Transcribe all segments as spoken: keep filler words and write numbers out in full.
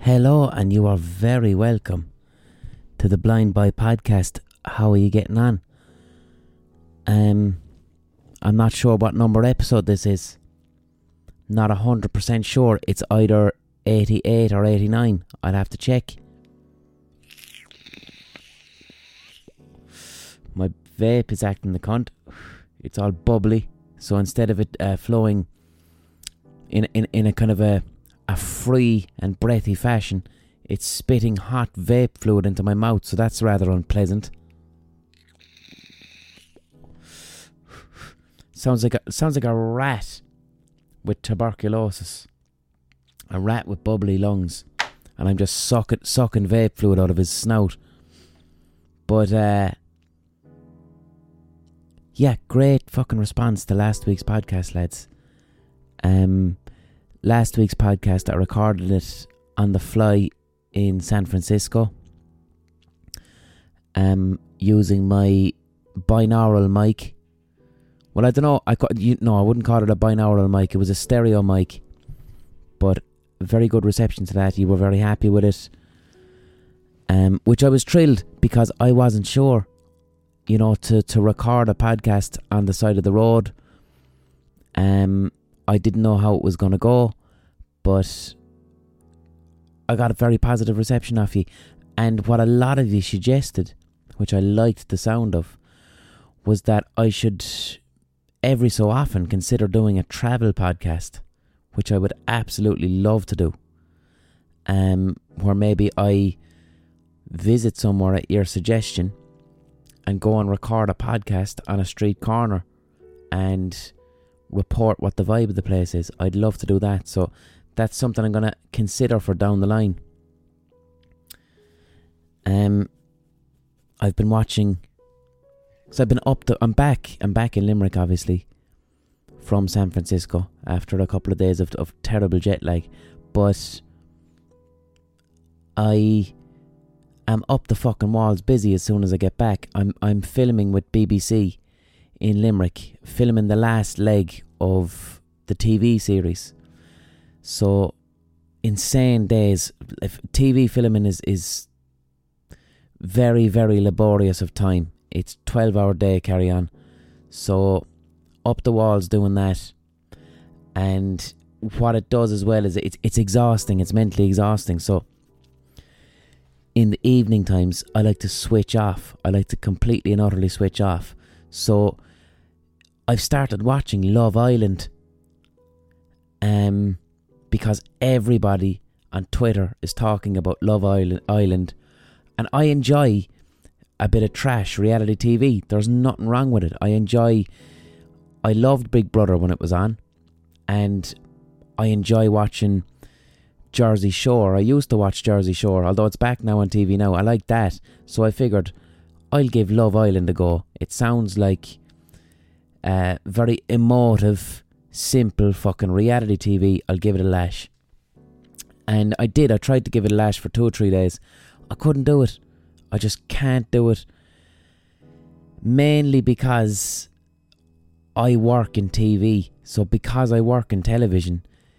Hello, and you are very welcome to the Blind Boy podcast. How are you getting on? Um, I'm not sure what number episode this is. Not a hundred percent sure. It's either eighty-eight or eighty-nine. I'll have to check. My vape is acting the cunt. It's all bubbly, so instead of it uh, flowing in in in a kind of a a free and breathy fashion, it's spitting hot vape fluid into my mouth, so that's rather unpleasant. Sounds like a, sounds like a rat with tuberculosis. A rat with bubbly lungs. And I'm just sucking, sucking vape fluid out of his snout. But, uh... yeah, great fucking response to last week's podcast, lads. Um... Last week's podcast, I recorded it on the fly in San Francisco, um, using my binaural mic. Well, I don't know. I you no, I wouldn't call it a binaural mic. It was a stereo mic, but very good reception to that. You were very happy with it, um, which I was thrilled because I wasn't sure, you know, to to record a podcast on the side of the road. Um. I didn't know how it was going to go, but I got a very positive reception off you. And what a lot of you suggested, which I liked the sound of, was that I should every so often consider doing a travel podcast, which I would absolutely love to do. Um, where maybe I visit somewhere at your suggestion and go and record a podcast on a street corner and report what the vibe of the place is. I'd love to do that, so that's something I'm going to consider for down the line. Um, I've been watching, so I've been up to, I'm back, I'm back in Limerick, obviously, from San Francisco, after a couple of days of, of terrible jet lag, but I am up the fucking walls busy as soon as I get back. I'm I'm filming with B B C in Limerick, filming the last leg of the T V series. So insane days. If T V filming is is very very laborious of time. It's twelve hour day carry on. So up the walls doing that, and what it does as well is it's it's exhausting. It's mentally exhausting. So in the evening times, I like to switch off. I like to completely and utterly switch off. So I've started watching Love Island, um, because everybody on Twitter is talking about Love Island, Island, and I enjoy a bit of trash reality T V. There's nothing wrong with it. I enjoy, I loved Big Brother when it was on, and I enjoy watching Jersey Shore. I used to watch Jersey Shore, although it's back now on T V now. I like that, so I figured I'll give Love Island a go. It sounds like Uh, very emotive, simple fucking reality T V. I'll give it a lash. And I did. I tried to give it a lash for two or three days. I couldn't do it. I just can't do it. Mainly because I work in T V. So because I work in television,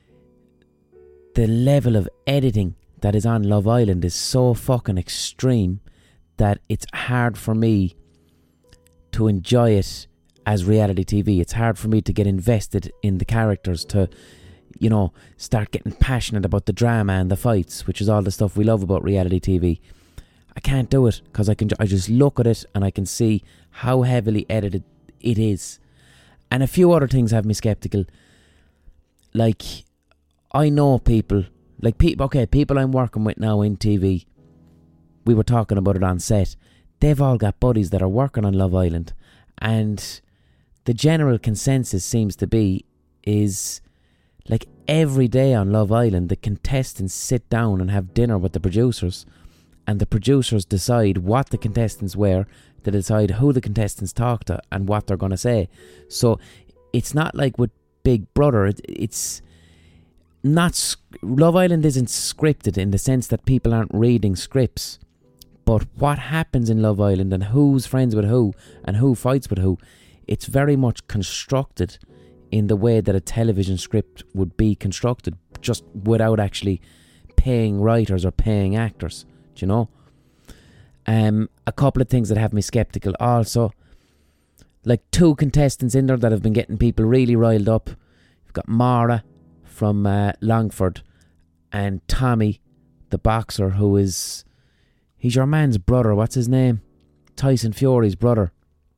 the level of editing that is on Love Island is so fucking extreme that it's hard for me to enjoy it as reality T V. It's hard for me to get invested in the characters, to, you know, start getting passionate about the drama and the fights, which is all the stuff we love about reality T V. I can't do it because I can. I just look at it and I can see how heavily edited it is, and a few other things have me skeptical. Like, I know people, like people. Okay, people I'm working with now in T V. We were talking about it on set. They've all got buddies that are working on Love Island, and the general consensus seems to be is, like, every day on Love Island, the contestants sit down and have dinner with the producers, and the producers decide what the contestants wear, they decide who the contestants talk to and what they're going to say. So it's not like with Big Brother. It, it's not... Love Island isn't scripted in the sense that people aren't reading scripts. But what happens in Love Island and who's friends with who and who fights with who, it's very much constructed in the way that a television script would be constructed, just without actually paying writers or paying actors. Do you know? Um, a couple of things that have me sceptical also. Like two contestants in there that have been getting people really riled up. You've got Mara from uh, Longford and Tommy, the boxer, who is... He's your man's brother. What's his name? Tyson Fury's brother.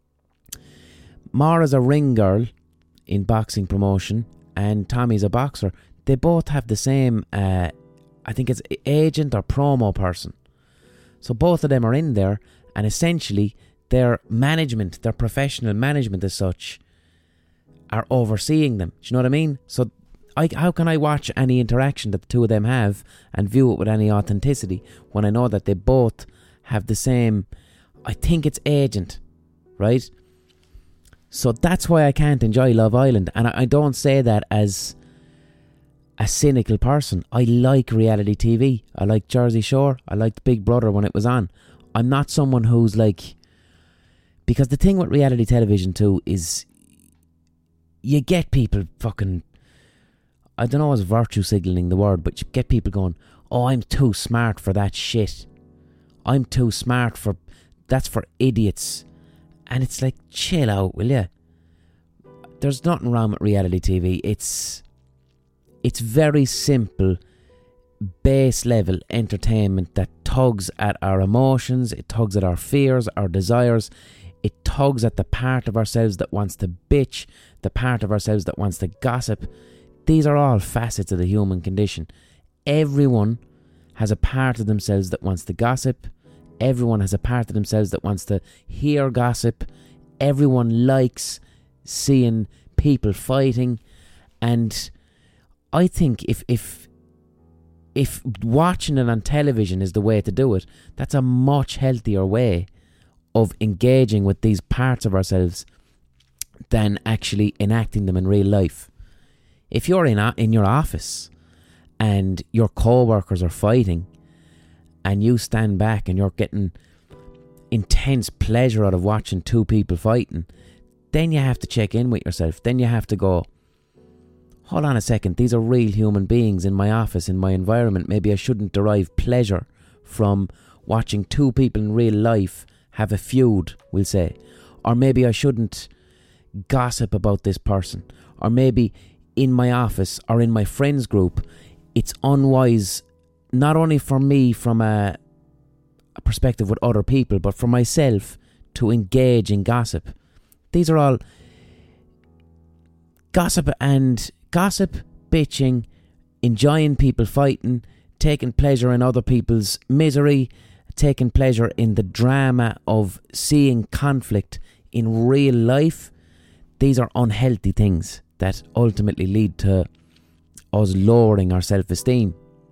Mara's a ring girl in boxing promotion and Tommy's a boxer. They both have the same, uh, I think it's agent or promo person. So both of them are in there, and essentially their management, their professional management as such, are overseeing them. Do you know what I mean? So I, how can I watch any interaction that the two of them have and view it with any authenticity when I know that they both have the same, I think it's agent, right? So that's why I can't enjoy Love Island. And I, I don't say that as a cynical person. I like reality T V. I like Jersey Shore. I liked Big Brother when it was on. I'm not someone who's like... Because the thing with reality television too is you get people fucking... I don't know, is virtue signalling the word, but you get people going, oh, I'm too smart for that shit. I'm too smart for... That's for idiots. And it's like, chill out, will you? There's nothing wrong with reality T V. It's... It's very simple, base level entertainment that tugs at our emotions, it tugs at our fears, our desires, it tugs at the part of ourselves that wants to bitch, the part of ourselves that wants to gossip. These are all facets of the human condition. Everyone has a part of themselves that wants to gossip. Everyone has a part of themselves that wants to hear gossip. Everyone likes seeing people fighting, and I think if if if watching it on television is the way to do it, that's a much healthier way of engaging with these parts of ourselves than actually enacting them in real life. If you're in a, in your office and your co-workers are fighting and you stand back and you're getting intense pleasure out of watching two people fighting, then you have to check in with yourself. Then you have to go, hold on a second, these are real human beings in my office, in my environment. Maybe I shouldn't derive pleasure from watching two people in real life have a feud, we'll say. Or maybe I shouldn't gossip about this person. Or maybe in my office or in my friends group, it's unwise, not only for me from a, a perspective with other people, but for myself to engage in gossip. These are all gossip and... Gossip, bitching, enjoying people fighting, taking pleasure in other people's misery, taking pleasure in the drama of seeing conflict in real life. These are unhealthy things that ultimately lead to us lowering our self-esteem.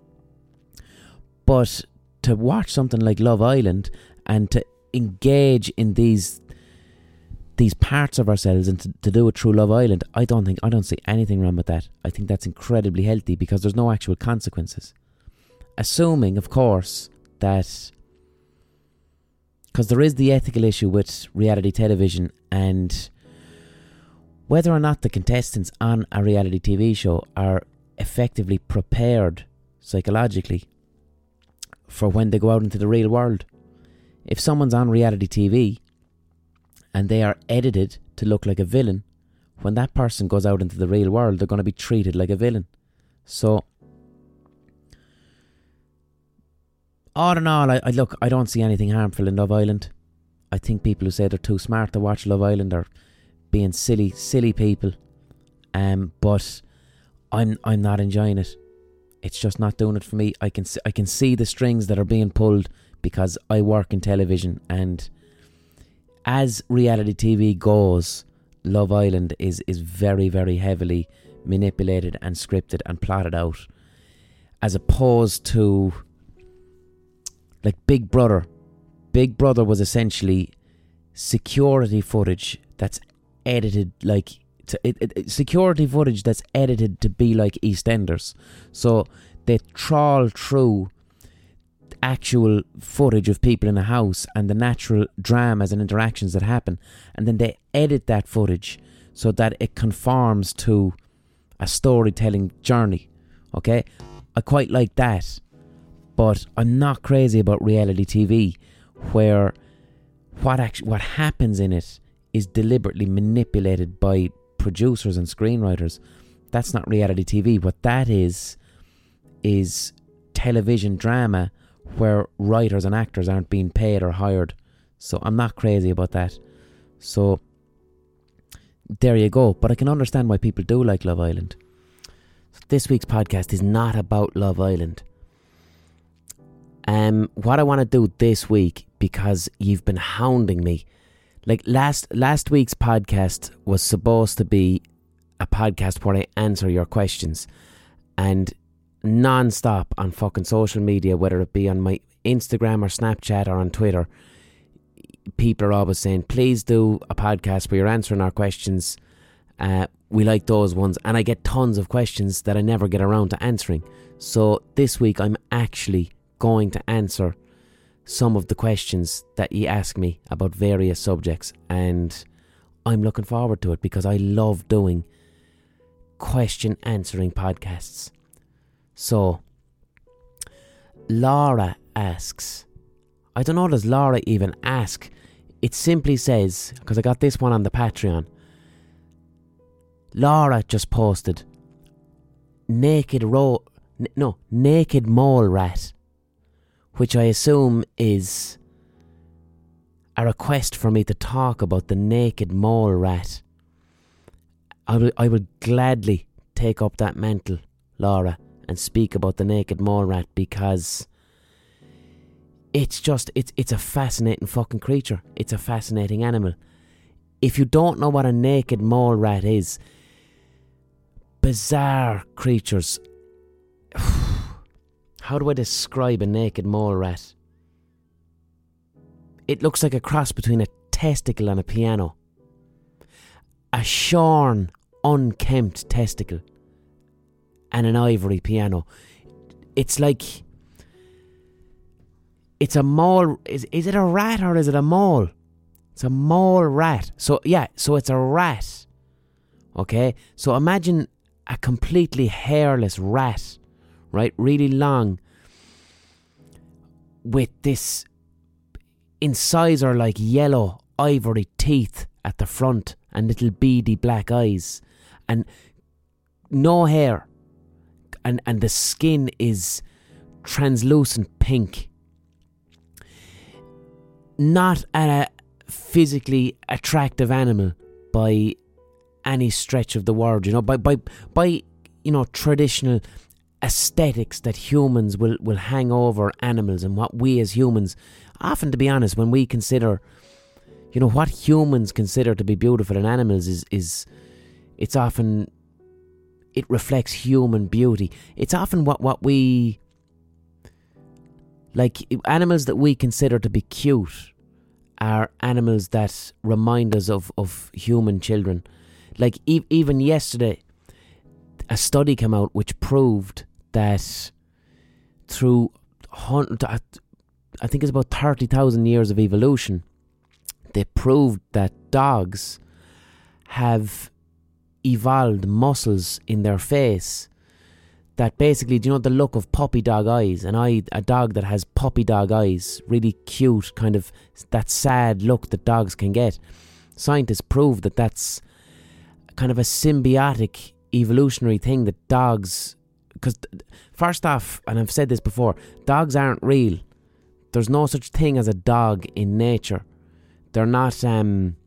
But to watch something like Love Island and to engage in these these parts of ourselves and to, to do it through Love Island, I don't think I don't see anything wrong with that. I think that's incredibly healthy because there's no actual consequences. Assuming, of course, that because there is the ethical issue with reality television and whether or not the contestants on a reality T V show are effectively prepared psychologically for when they go out into the real world. If someone's on reality T V and they are edited to look like a villain, when that person goes out into the real world, they're going to be treated like a villain. So, all in all, I, I look, I don't see anything harmful in Love Island. I think people who say they're too smart to watch Love Island are being silly, silly people. Um, but I'm, I'm not enjoying it. It's just not doing it for me. I can, see, I can see the strings that are being pulled because I work in television, and as reality T V goes, Love Island is, is very, very heavily manipulated and scripted and plotted out, as opposed to like Big Brother. Big Brother was essentially security footage that's edited like to, it, it, security footage that's edited to be like EastEnders. So they trawl through actual footage of people in a house and the natural dramas and interactions that happen, and then they edit that footage so that it conforms to a storytelling journey. Okay, I quite like that. But I'm not crazy about reality T V, where what actually what happens in it is deliberately manipulated by producers and screenwriters. That's not reality T V. What that is is television drama where writers and actors aren't being paid or hired. So I'm not crazy about that. So there you go. But I can understand why people do like Love Island. So this week's podcast is not about Love Island. Um, what I want to do this week, because you've been hounding me, like last last week's podcast was supposed to be a podcast where I answer your questions, and non-stop on fucking social media, whether it be on my Instagram or Snapchat or on Twitter, people are always saying, please do a podcast where you're answering our questions. Uh, we like those ones. And I get tons of questions that I never get around to answering. So this week I'm actually going to answer some of the questions that you ask me about various subjects, and I'm looking forward to it because I love doing question answering podcasts. So Laura asks, I don't know, does Laura even ask? It simply says, because I got this one on the Patreon, Laura just posted naked ro n- no naked mole rat, which I assume is a request for me to talk about the naked mole rat. I would, I would gladly take up that mantle, Laura, and speak about the naked mole rat, because it's just, it's it's a fascinating fucking creature. It's a fascinating animal. If you don't know what a naked mole rat is, bizarre creatures. How do I describe a naked mole rat? It looks like a cross between a testicle and a piano. A shorn, unkempt testicle and an ivory piano. It's like, it's a mole. Is, is it a rat or is it a mole? It's a mole rat. So yeah, so it's a rat. Okay, so imagine a completely hairless rat, right? Really long, with this incisor like yellow ivory teeth at the front and little beady black eyes and no hair, and, and the skin is translucent pink. Not a physically attractive animal by any stretch of the word, you know, by by by you know, traditional aesthetics that humans will, will hang over animals, and what we as humans, often, to be honest, when we consider, you know, what humans consider to be beautiful in animals is, is it's often, it reflects human beauty. It's often what, what we, like, animals that we consider to be cute are animals that remind us of, of human children. Like, e- even yesterday, a study came out which proved that through, I think it's about thirty thousand years of evolution, they proved that dogs have evolved muscles in their face that basically, do you know the look of puppy dog eyes? An eye, a dog that has puppy dog eyes, really cute, kind of that sad look that dogs can get. Scientists proved that that's kind of a symbiotic evolutionary thing that dogs, because first off, and I've said this before, dogs aren't real. There's no such thing as a dog in nature. They're not. Um,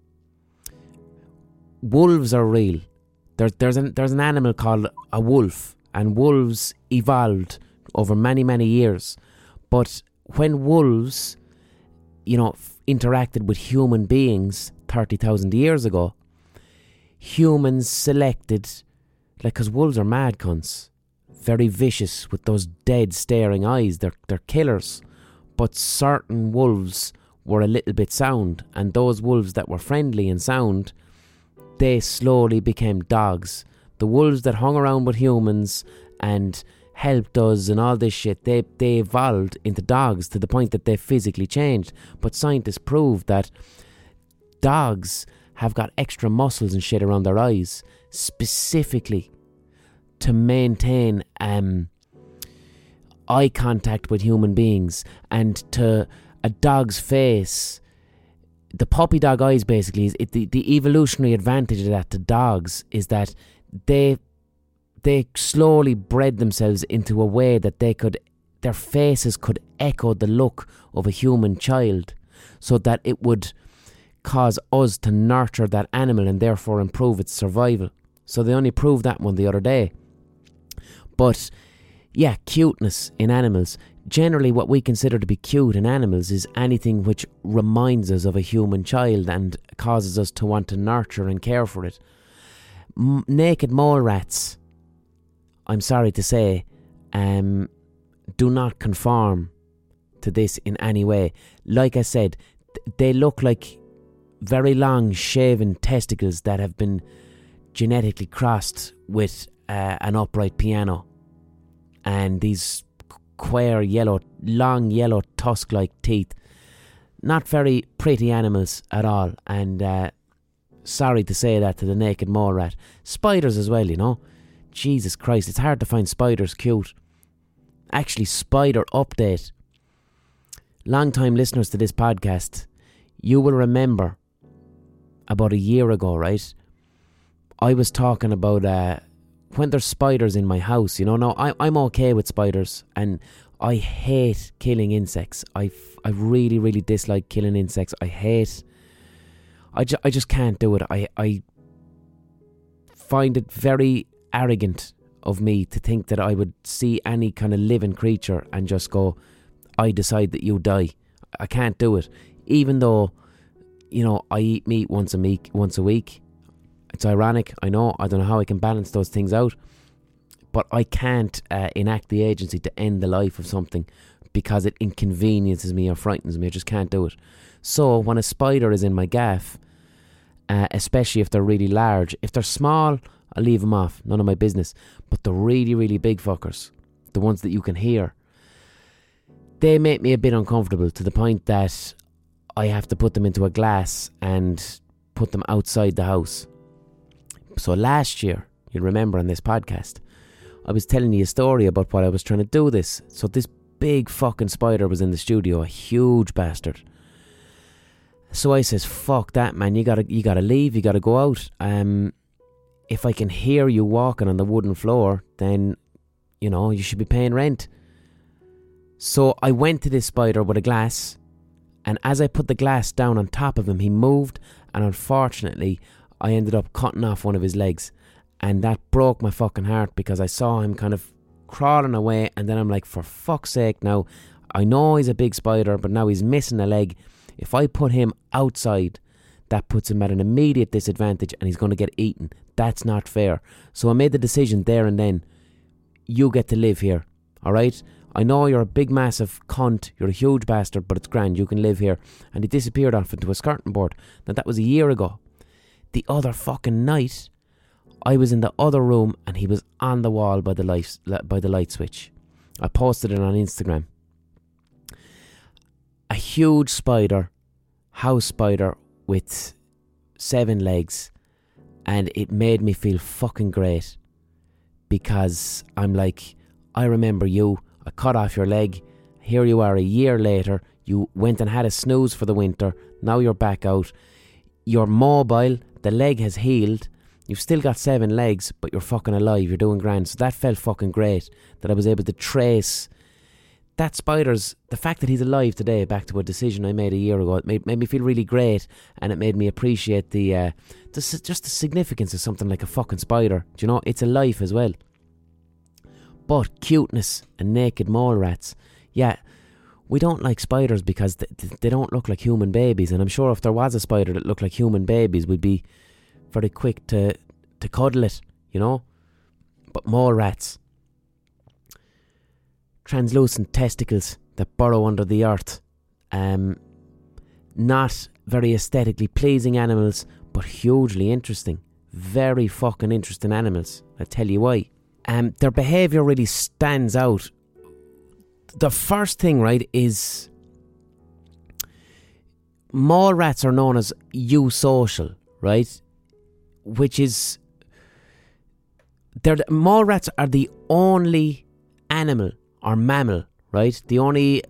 wolves are real. There, there's an there's an animal called a wolf, and wolves evolved over many many years. But when wolves, you know, f- interacted with human beings thirty thousand years ago, humans selected, like, because wolves are mad cunts, very vicious with those dead staring eyes. They're they're killers. But certain wolves were a little bit sound, and those wolves that were friendly and sound, they slowly became dogs. The wolves that hung around with humans and helped us and all this shit, they, they evolved into dogs to the point that they physically changed. But scientists proved that dogs have got extra muscles and shit around their eyes, specifically to maintain um eye contact with human beings, and to a dog's face. The puppy dog eyes, basically, is it, the, the evolutionary advantage of that to dogs is that they they slowly bred themselves into a way that they could, their faces could echo the look of a human child, so that it would cause us to nurture that animal and therefore improve its survival. So they only proved that one the other day. But yeah, cuteness in animals. Generally, what we consider to be cute in animals is anything which reminds us of a human child and causes us to want to nurture and care for it. M- naked mole rats, I'm sorry to say, um, do not conform to this in any way. Like I said, th- they look like very long shaven testicles that have been genetically crossed with uh, an upright piano. And these queer yellow, long yellow tusk-like teeth. Not very pretty animals at all. And uh, sorry to say that to the naked mole rat. Spiders as well, you know. Jesus Christ, it's hard to find spiders cute. Actually, spider update. Long-time listeners to this podcast, you will remember about a year ago, right? I was talking about uh, when there's spiders in my house, you know. Now, I, I'm okay with spiders, and I hate killing insects. I, I really, really dislike killing insects. I hate... I, ju- I just can't do it. I, I find it very arrogant of me to think that I would see any kind of living creature and just go, I decide that you die. I can't do it. Even though, you know, I eat meat once a week, once a week. It's ironic, I know. I don't know how I can balance those things out. But I can't uh, enact the agency to end the life of something because it inconveniences me or frightens me. I just can't do it. So when a spider is in my gaff, uh, especially if they're really large, if they're small, I'll leave them off. None of my business. But the really, really big fuckers, the ones that you can hear, they make me a bit uncomfortable to the point that I have to put them into a glass and put them outside the house. So last year, you'll remember on this podcast, I was telling you a story about what I was trying to do this. So this big fucking spider was in the studio, a huge bastard. So I says, fuck that, man, you gotta you gotta leave, you gotta go out. Um, if I can hear you walking on the wooden floor, then, you know, you should be paying rent. So I went to this spider with a glass, and as I put the glass down on top of him, he moved, and unfortunately, I ended up cutting off one of his legs. And that broke my fucking heart because I saw him kind of crawling away, and then I'm like, for fuck's sake now, I know he's a big spider, but now he's missing a leg. If I put him outside, that puts him at an immediate disadvantage and he's going to get eaten. That's not fair. So I made the decision there and then, you get to live here, alright? I know you're a big massive cunt, you're a huge bastard, but it's grand, you can live here. And he disappeared off into a skirting board. Now that was a year ago. The other fucking night, I was in the other room and he was on the wall by the light, by the light switch. I posted it on Instagram. A huge spider, house spider with seven legs, and it made me feel fucking great because I'm like, I remember you, I cut off your leg, here you are a year later, you went and had a snooze for the winter, now you're back out, you're mobile, the leg has healed, you've still got seven legs, but you're fucking alive, you're doing grand. So that felt fucking great, that I was able to trace that spider's, the fact that he's alive today, back to a decision I made a year ago. It made, made me feel really great, and it made me appreciate the, uh, the just the significance of something like a fucking spider. Do you know, it's a life as well. But cuteness and naked mole rats, yeah, we don't like spiders because they, they don't look like human babies, and I'm sure if there was a spider that looked like human babies, we'd be very quick to, to cuddle it, you know. But mole rats, translucent testicles that burrow under the earth, um, not very aesthetically pleasing animals, but hugely interesting, very fucking interesting animals. I'll tell you why. Um, their behaviour really stands out. The first thing, right, is mole rats are known as eusocial, right? Which is, they're the, mole rats are the only animal or mammal, right? The only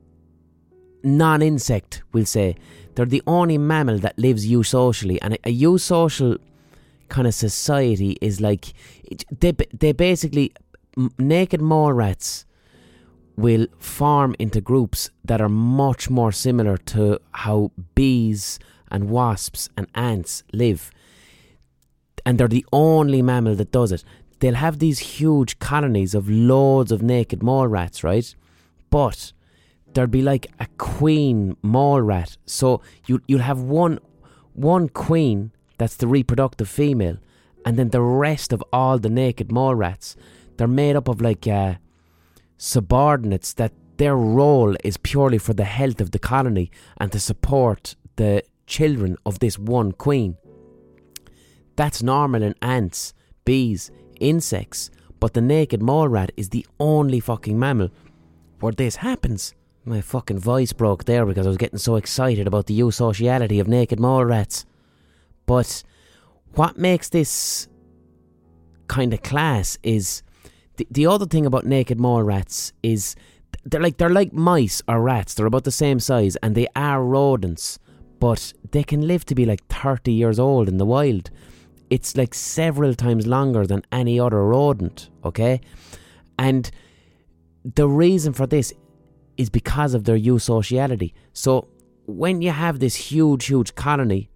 non-insect, we'll say. They're the only mammal that lives eusocially. And a, a eusocial kind of society is like... They, they basically... Naked mole rats will form into groups that are much more similar to how bees and wasps and ants live. And they're the only mammal that does it. They'll have these huge colonies of loads of naked mole rats, right? But there'll be like a queen mole rat. So you, you'll have one, one queen that's the reproductive female, and then the rest of all the naked mole rats, they're made up of like uh, subordinates that their role is purely for the health of the colony and to support the children of this one queen. That's normal in ants, bees, insects, but the naked mole rat is the only fucking mammal where this happens. My fucking voice broke there because I was getting so excited about the eusociality of naked mole rats. But what makes this kind of class is the, the other thing about naked mole rats is they're like they're like mice or rats. They're about the same size and they are rodents, but they can live to be like thirty years old in the wild. It's like several times longer than any other rodent, okay? And the reason for this is because of their eusociality. So when you have this huge, huge colony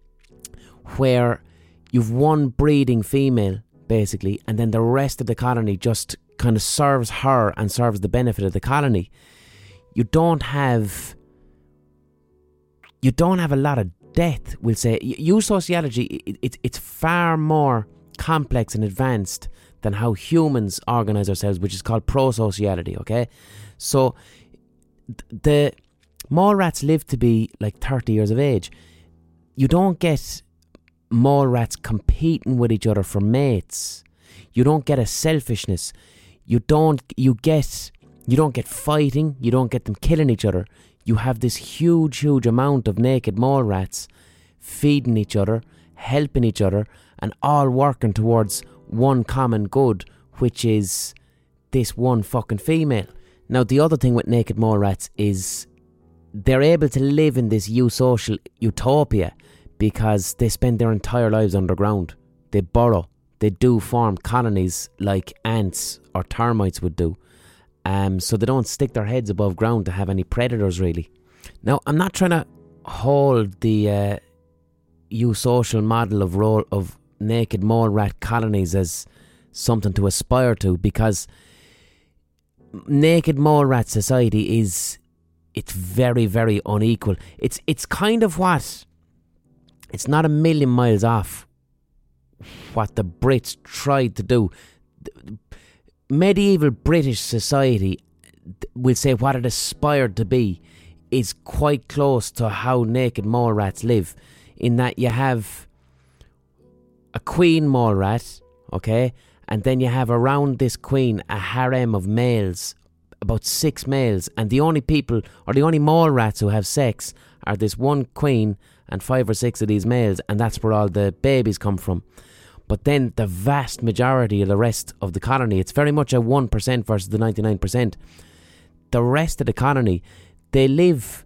where you've one breeding female, basically, and then the rest of the colony just kind of serves her and serves the benefit of the colony, you don't have you don't have a lot of death, we'll say. Eusociality, it, it, it's far more complex and advanced than how humans organise ourselves, which is called prosociality, okay? So the mole rats live to be like thirty years of age. You don't get mole rats competing with each other for mates. You don't get a selfishness. You don't you get you don't get fighting. You don't get them killing each other. You have this huge, huge amount of naked mole rats feeding each other, helping each other, and all working towards one common good, which is this one fucking female. Now, the other thing with naked mole rats is they're able to live in this eusocial utopia because they spend their entire lives underground. They burrow. They do form colonies like ants or termites would do. Um, so they don't stick their heads above ground to have any predators, really. Now, I'm not trying to hold the uh, eusocial model of role of naked mole rat colonies as something to aspire to, because naked mole rat society is it's very, very unequal. It's it's kind of what it's not a million miles off what the Brits tried to do. Medieval British society, we'll say what it aspired to be, is quite close to how naked mole rats live, in that you have a queen mole rat, okay, and then you have around this queen a harem of males, about six males, and the only people, or the only mole rats who have sex are this one queen and five or six of these males, and that's where all the babies come from. But then the vast majority of the rest of the colony, it's very much a one percent versus the ninety-nine percent. The rest of the colony, they live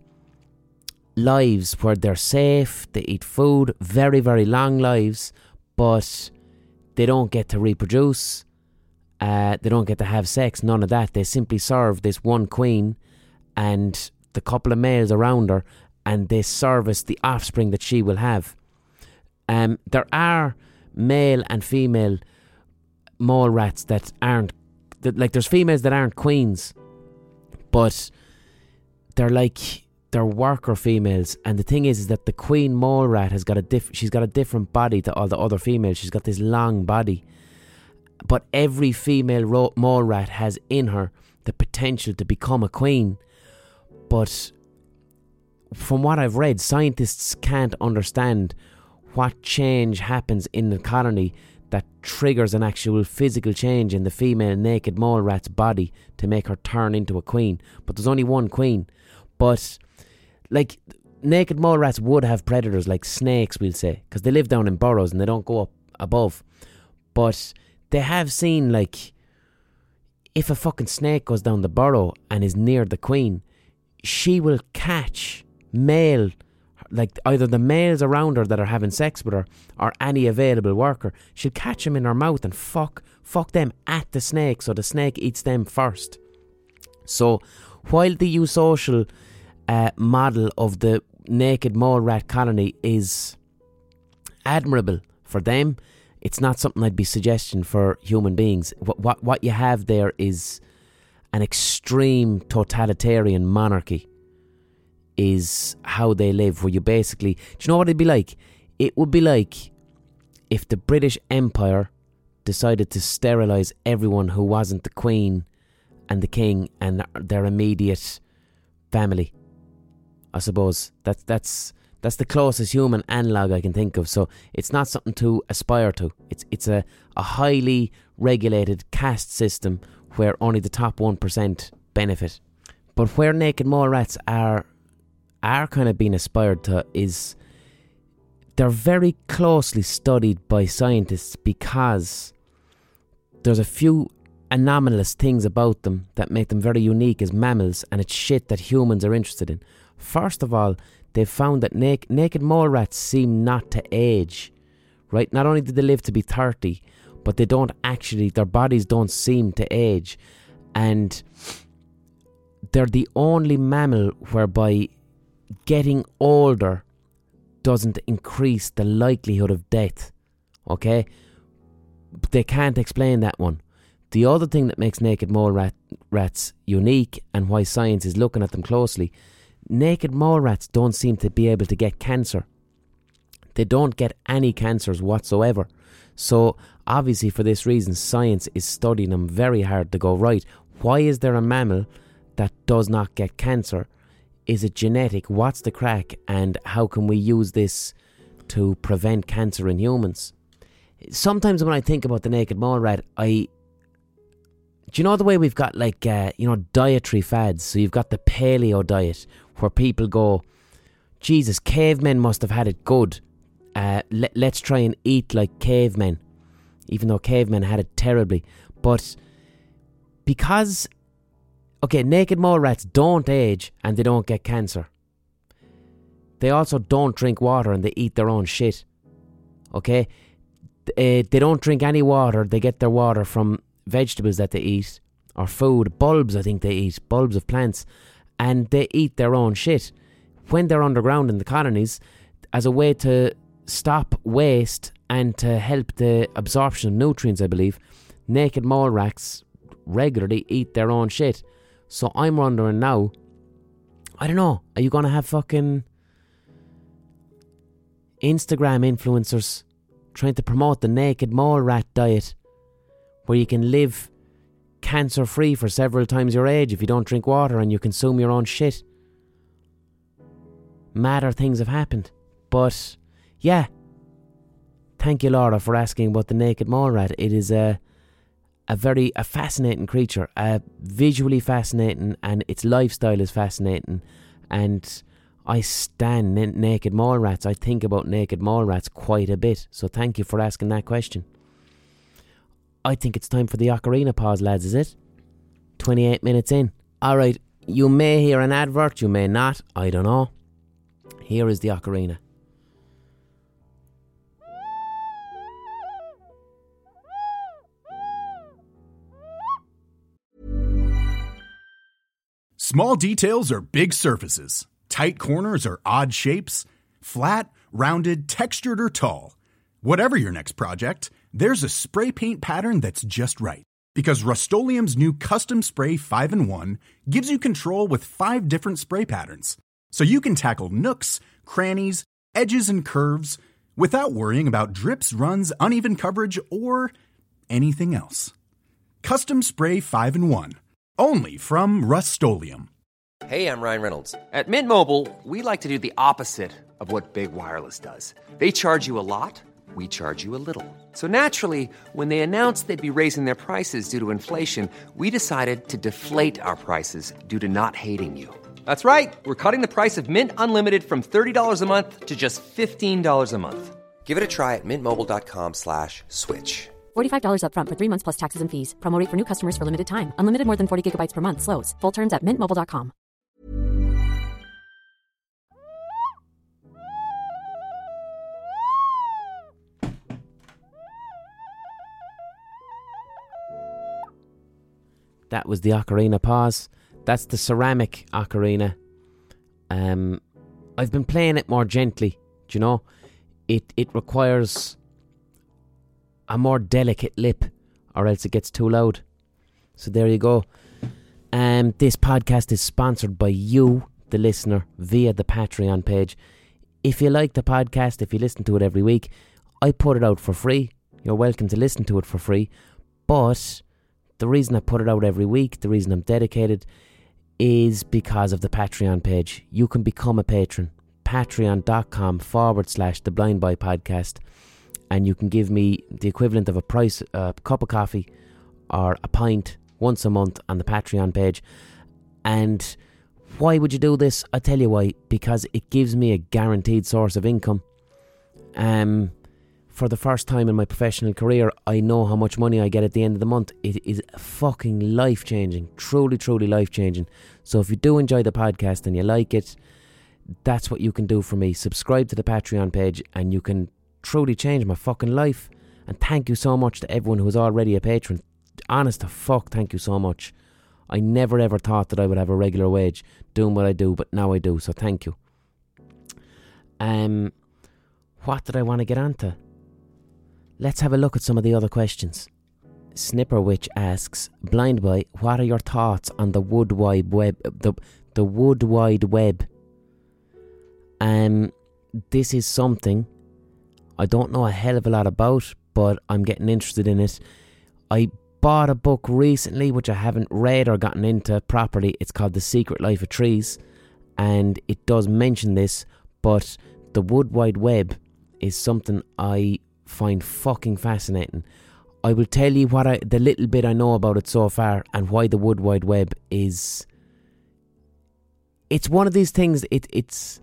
lives where they're safe, they eat food, very, very long lives, but they don't get to reproduce, uh, they don't get to have sex, none of that. They simply serve this one queen and the couple of males around her, and they service the offspring that she will have. Um, there are male and female mole rats that aren't, that, like there's females that aren't queens, but they're like, they're worker females. And the thing is, is that the queen mole rat has got a diff- she's got a different body to all the other females. She's got this long body, but every female ro- mole rat has in her the potential to become a queen. But from what I've read, scientists can't understand what change happens in the colony that triggers an actual physical change in the female naked mole rat's body to make her turn into a queen. But there's only one queen. But like, naked mole rats would have predators like snakes, we'll say, because they live down in burrows and they don't go up above. But they have seen, like, if a fucking snake goes down the burrow and is near the queen, she will catch male, like either the males around her that are having sex with her or any available worker. She'll catch them in her mouth and fuck, fuck them at the snake, so the snake eats them first. So while the eusocial uh, model of the naked mole rat colony is admirable for them, it's not something I'd be suggesting for human beings. What, what what you have there is an extreme totalitarian monarchy is how they live, where you basically... Do you know what it'd be like? It would be like if the British Empire decided to sterilise everyone who wasn't the Queen and the King and their immediate family. I suppose that's that's that's the closest human analogue I can think of. So it's not something to aspire to. It's it's a, a highly regulated caste system where only the top one percent benefit. But where naked mole rats are are kind of being aspired to is they're very closely studied by scientists because there's a few anomalous things about them that make them very unique as mammals, and it's shit that humans are interested in. First of all, they've found that na- naked mole rats seem not to age, right? Not only do they live to be thirty, but they don't actually, their bodies don't seem to age. And they're the only mammal whereby getting older doesn't increase the likelihood of death, okay? But they can't explain that one. The other thing that makes naked mole rat, rats unique and why science is looking at them closely, naked mole rats don't seem to be able to get cancer. They don't get any cancers whatsoever. So obviously for this reason, science is studying them very hard to go, right, why is there a mammal that does not get cancer? Is it genetic? What's the crack? And how can we use this to prevent cancer in humans? Sometimes when I think about the naked mole rat, I... Do you know the way we've got like, uh, you know, dietary fads? So you've got the paleo diet where people go, Jesus, cavemen must have had it good. Uh, let, let's try and eat like cavemen. Even though cavemen had it terribly. But because, okay, naked mole rats don't age and they don't get cancer. They also don't drink water and they eat their own shit. Okay? Uh, they don't drink any water. They get their water from vegetables that they eat, or food, bulbs I think they eat, bulbs of plants, and they eat their own shit. When they're underground in the colonies, as a way to stop waste and to help the absorption of nutrients, I believe, naked mole rats regularly eat their own shit. So I'm wondering now, I don't know, are you going to have fucking Instagram influencers trying to promote the naked mole rat diet, where you can live cancer-free for several times your age if you don't drink water and you consume your own shit? Madder things have happened. But, yeah. Thank you, Laura, for asking about the naked mole rat. It is a, a very a fascinating creature. Uh, visually fascinating, and its lifestyle is fascinating. And I stan n- naked mole rats. I think about naked mole rats quite a bit. So thank you for asking that question. I think it's time for the ocarina pause, lads, is it? twenty-eight minutes in. Alright, you may hear an advert, you may not, I don't know. Here is the ocarina. Small details are big surfaces. Tight corners are odd shapes. Flat, rounded, textured, or tall. Whatever your next project, there's a spray paint pattern that's just right. Because Rust-Oleum's new Custom Spray five in one gives you control with five different spray patterns. So you can tackle nooks, crannies, edges, and curves without worrying about drips, runs, uneven coverage, or anything else. Custom Spray five in one. Only from Rust-Oleum. Hey, I'm Ryan Reynolds. At Mint Mobile, we like to do the opposite of what Big Wireless does. They charge you a lot. We charge you a little. So naturally, when they announced they'd be raising their prices due to inflation, we decided to deflate our prices due to not hating you. That's right. We're cutting the price of Mint Unlimited from thirty dollars a month to just fifteen dollars a month. Give it a try at mintmobile.com slash switch. forty-five dollars up front for three months plus taxes and fees. Promo rate for new customers for limited time. Unlimited more than forty gigabytes per month. Slows full terms at mint mobile dot com. That was the ocarina pause. That's the ceramic ocarina. Um, I've been playing it more gently. Do you know? It it requires a more delicate lip, or else it gets too loud. So there you go. Um, this podcast is sponsored by you, the listener, via the Patreon page. If you like the podcast, if you listen to it every week, I put it out for free. You're welcome to listen to it for free. But the reason I put it out every week, the reason I'm dedicated, is because of the Patreon page. You can become a patron. Patreon.com forward slash the Blind Boy Podcast. And you can give me the equivalent of a price, a cup of coffee or a pint once a month on the Patreon page. And why would you do this? I'll tell you why. Because it gives me a guaranteed source of income. Um... For the first time in my professional career, I know how much money I get at the end of the month. It is fucking life-changing. Truly, truly life-changing. So if you do enjoy the podcast and you like it, that's what you can do for me. Subscribe to the Patreon page and you can truly change my fucking life. And thank you so much to everyone who is already a patron. Honest to fuck, thank you so much. I never ever thought that I would have a regular wage doing what I do, but now I do, so thank you. Um, what did I want to get onto? Let's have a look at some of the other questions. Snipperwitch asks, Blind Boy, what are your thoughts on the Wood Wide Web? The the Wood Wide Web. Um, this is something I don't know a hell of a lot about, but I'm getting interested in it. I bought a book recently which I haven't read or gotten into properly. It's called The Secret Life of Trees, and it does mention this, but the Wood Wide Web is something I find fucking fascinating. I will tell you what I the little bit I know about it so far and why the Wood Wide Web is. It's one of these things. It it's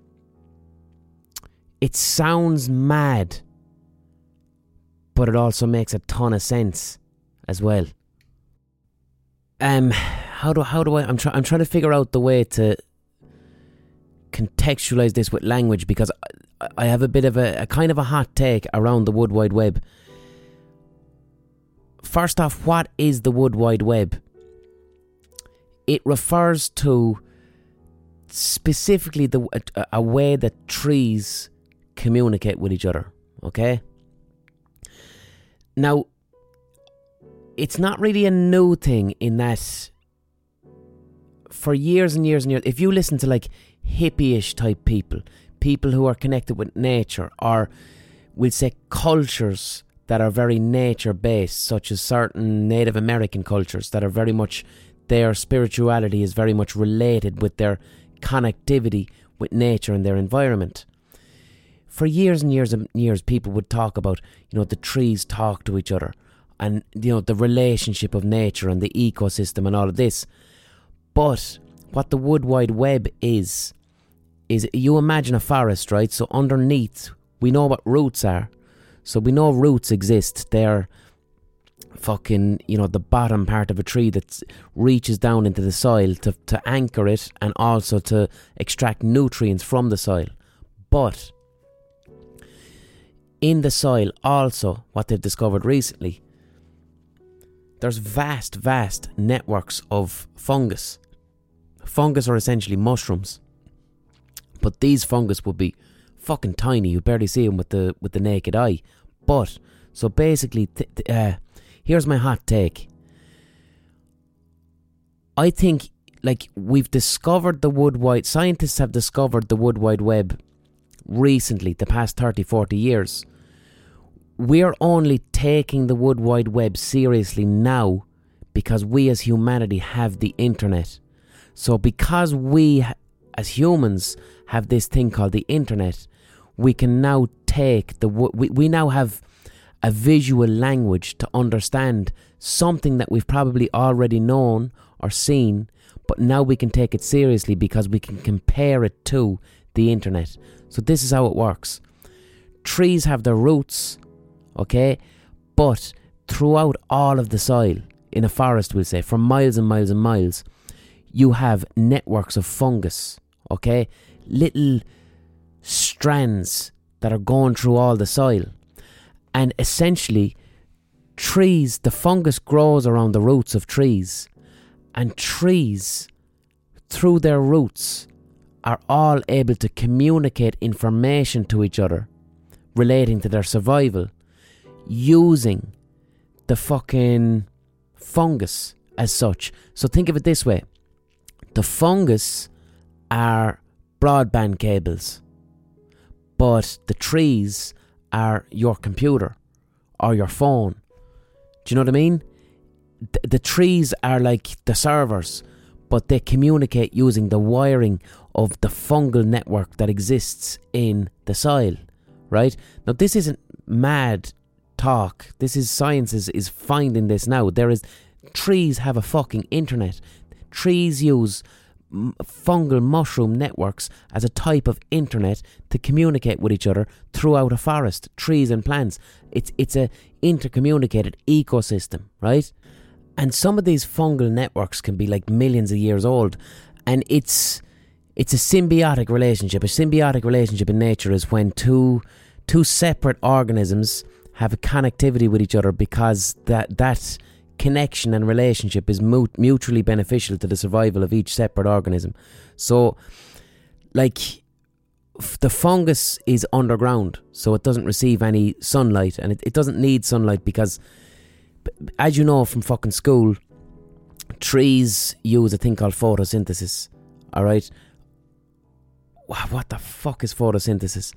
it sounds mad, but it also makes a ton of sense as well. Um, how do how do I? I'm trying. I'm trying to figure out the way to contextualize this with language, because I, I have a bit of a, a kind of a hot take around the Wood Wide Web. First off, what is the Wood Wide Web? It refers to specifically the a, a way that trees communicate with each other. Okay? Now, it's not really a new thing in that for years and years and years, if you listen to like hippie-ish type people, people who are connected with nature, or we'll say cultures that are very nature-based, such as certain Native American cultures that are very much, their spirituality is very much related with their connectivity with nature and their environment. For years and years and years, people would talk about, you know, the trees talk to each other, and, you know, the relationship of nature and the ecosystem and all of this. But what the Wood Wide Web is, is you imagine a forest, right? So underneath, we know what roots are. So we know roots exist. They're fucking, you know, the bottom part of a tree that reaches down into the soil to, to anchor it and also to extract nutrients from the soil. But in the soil also, what they've discovered recently, there's vast, vast networks of fungus. Fungus are essentially mushrooms. But these fungus would be fucking tiny. You barely see them with the with the naked eye. But, so basically, th- th- uh, here's my hot take. I think, like, we've discovered the Wood Wide... Scientists have discovered the Wood Wide Web recently, the past thirty, forty years. We're only taking the Wood Wide Web seriously now because we as humanity have the internet. So because we as humans have this thing called the internet, we can now take the we, we now have a visual language to understand something that we've probably already known or seen, but now we can take it seriously because we can compare it to the internet. So this is how it works. Trees have their roots, okay, but throughout all of the soil in a forest, we'll say, for miles and miles and miles, you have networks of fungus, okay? Little strands that are going through all the soil. And essentially, trees, the fungus grows around the roots of trees. And trees, through their roots, are all able to communicate information to each other relating to their survival using the fucking fungus as such. So think of it this way. The fungus are broadband cables, but the trees are your computer or your phone. Do you know what I mean? The, the trees are like the servers, but they communicate using the wiring of the fungal network that exists in the soil, right? Now, this isn't mad talk. This is science is, is finding this now. There is trees have a fucking internet. Trees use m- fungal mushroom networks as a type of internet to communicate with each other throughout a forest. Trees and plants. It's it's a intercommunicated ecosystem, right? And some of these fungal networks can be like millions of years old, and it's it's a symbiotic relationship. A symbiotic relationship in nature is when two two separate organisms have a connectivity with each other because that that connection and relationship is mut- mutually beneficial to the survival of each separate organism. So, like, f- the fungus is underground, so it doesn't receive any sunlight, and it, it doesn't need sunlight because, as you know from fucking school, trees use a thing called photosynthesis. Alright? What the fuck is photosynthesis?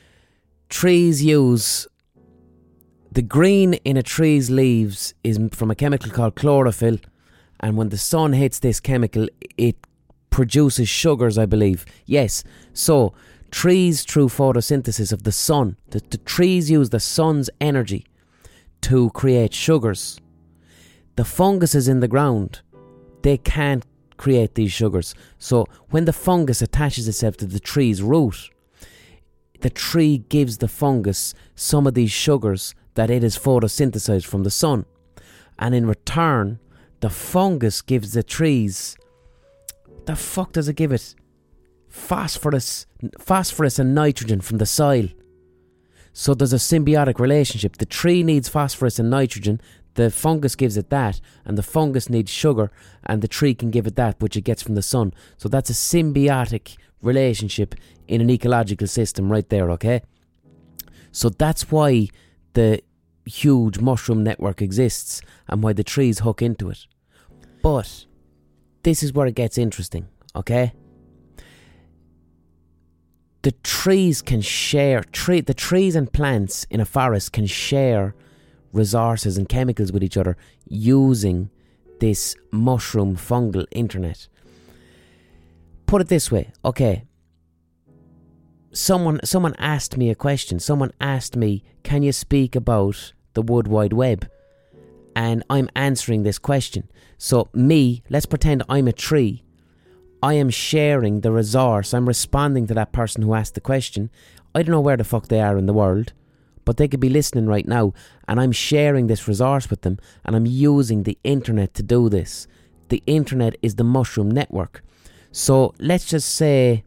Trees use... The green in a tree's leaves is from a chemical called chlorophyll, and when the sun hits this chemical, it produces sugars, I believe. Yes, so trees, through photosynthesis of the sun, the, the trees use the sun's energy to create sugars. The funguses in the ground, they can't create these sugars. So when the fungus attaches itself to the tree's root, the tree gives the fungus some of these sugars that it is photosynthesized from the sun. And in return, the fungus gives the trees... The fuck does it give it? Phosphorus, phosphorus and nitrogen from the soil. So there's a symbiotic relationship. The tree needs phosphorus and nitrogen, the fungus gives it that, and the fungus needs sugar, and the tree can give it that, which it gets from the sun. So that's a symbiotic relationship in an ecological system right there, okay? So that's why the huge mushroom network exists and why the trees hook into it. But this is where it gets interesting, okay? The trees can share, tree, the trees and plants in a forest can share resources and chemicals with each other using this mushroom fungal internet. Put it this way, okay? Someone someone asked me a question. Someone asked me, can you speak about the World Wide Web? And I'm answering this question. So me, let's pretend I'm a tree. I am sharing the resource. I'm responding to that person who asked the question. I don't know where the fuck they are in the world, but they could be listening right now, and I'm sharing this resource with them, and I'm using the internet to do this. The internet is the mushroom network. So let's just say,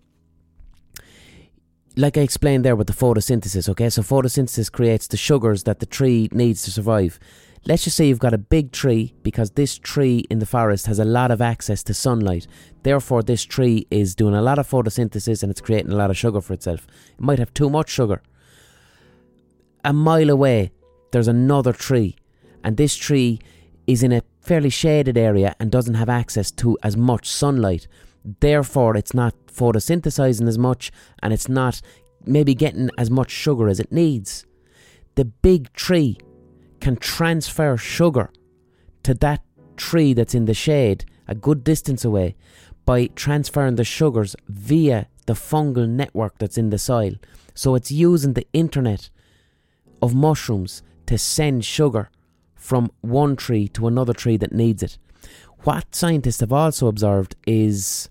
like I explained there with the photosynthesis, okay? So photosynthesis creates the sugars that the tree needs to survive. Let's just say you've got a big tree, because this tree in the forest has a lot of access to sunlight. Therefore, this tree is doing a lot of photosynthesis and it's creating a lot of sugar for itself. It might have too much sugar. A mile away, there's another tree, and this tree is in a fairly shaded area and doesn't have access to as much sunlight. Therefore, it's not photosynthesizing as much, and it's not maybe getting as much sugar as it needs. The big tree can transfer sugar to that tree that's in the shade a good distance away by transferring the sugars via the fungal network that's in the soil. So it's using the internet of mushrooms to send sugar from one tree to another tree that needs it. What scientists have also observed is,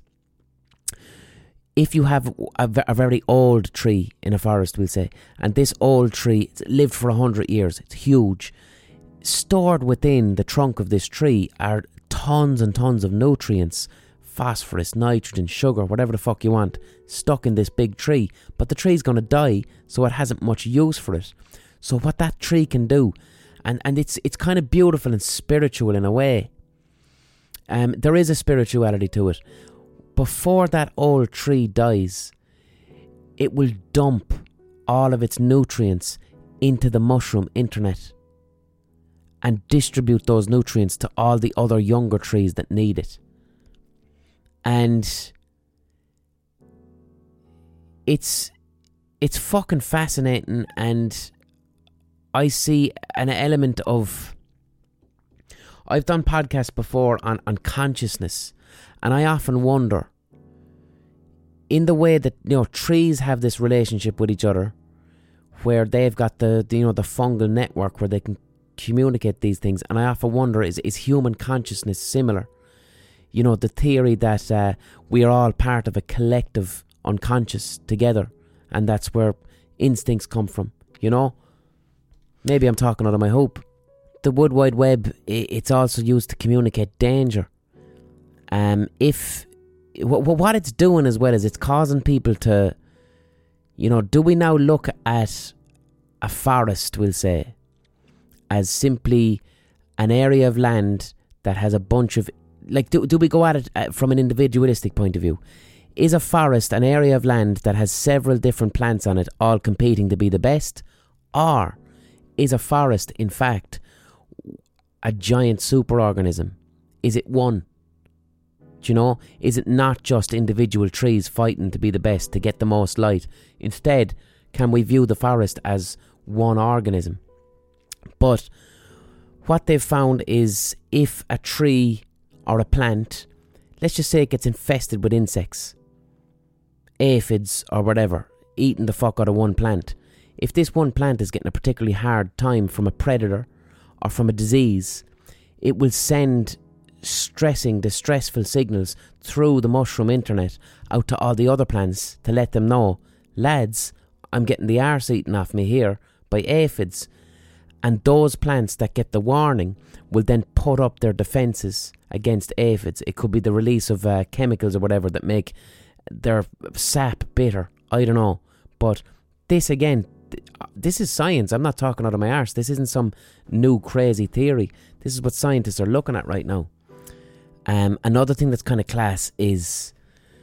if you have a, a very old tree in a forest, we'll say, and this old tree lived for a hundred years, it's huge, stored within the trunk of this tree are tons and tons of nutrients, phosphorus, nitrogen, sugar, whatever the fuck you want, stuck in this big tree. But the tree's going to die, so it hasn't much use for it. So what that tree can do, and, and it's it's kind of beautiful and spiritual in a way. Um, there is a spirituality to it. Before that old tree dies, it will dump all of its nutrients into the mushroom internet and distribute those nutrients to all the other younger trees that need it. And it's it's fucking fascinating, and I see an element of... I've done podcasts before on, on consciousness, and I often wonder, in the way that, you know, trees have this relationship with each other, where they've got the, the you know the fungal network where they can communicate these things, and I often wonder, is is human consciousness similar? You know, the theory that uh, we are all part of a collective unconscious together, and that's where instincts come from, you know? Maybe I'm talking out of my hoop. The World Wide Web, it's also used to communicate danger. Um, if what it's doing as well is it's causing people to, you know, do we now look at a forest, we'll say, as simply an area of land that has a bunch of, like, do, do we go at it from an individualistic point of view? Is a forest an area of land that has several different plants on it, all competing to be the best? Or is a forest, in fact, a giant superorganism? Is it one? Do you know? Is it not just individual trees fighting to be the best, to get the most light? Instead, can we view the forest as one organism? But what they've found is, if a tree or a plant, let's just say it gets infested with insects, aphids or whatever, eating the fuck out of one plant. If this one plant is getting a particularly hard time from a predator or from a disease, it will send stressing, distressful signals through the mushroom internet out to all the other plants to let them know, lads, I'm getting the arse eaten off me here by aphids. And those plants that get the warning will then put up their defences against aphids. It could be the release of uh, chemicals or whatever that make their sap bitter. I don't know. But this again, th- this is science. I'm not talking out of my arse. This isn't some new crazy theory. This is what scientists are looking at right now. Um, another thing that's kind of class is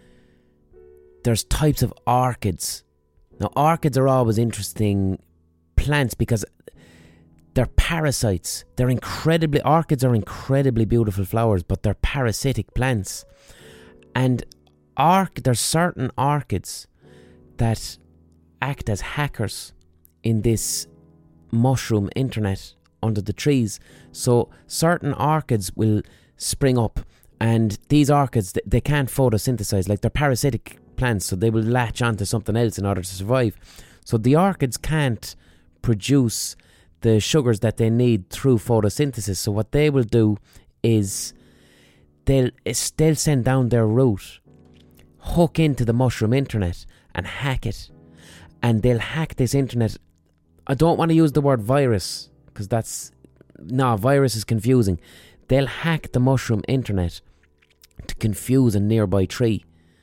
there's types of orchids. Now, orchids are always interesting plants because they're parasites. They're incredibly... Orchids are incredibly beautiful flowers, but they're parasitic plants. And orch- there's certain orchids that act as hackers in this mushroom internet under the trees. So certain orchids will spring up, and these orchids, they can't photosynthesize. Like, they're parasitic plants, so they will latch onto something else in order to survive. So the orchids can't produce the sugars that they need through photosynthesis. So what they will do is they'll they'll send down their root, hook into the mushroom internet and hack it. And they'll hack this internet. I don't want to use the word virus, because that's... No, virus is confusing. They'll hack the mushroom internet to confuse a nearby tree.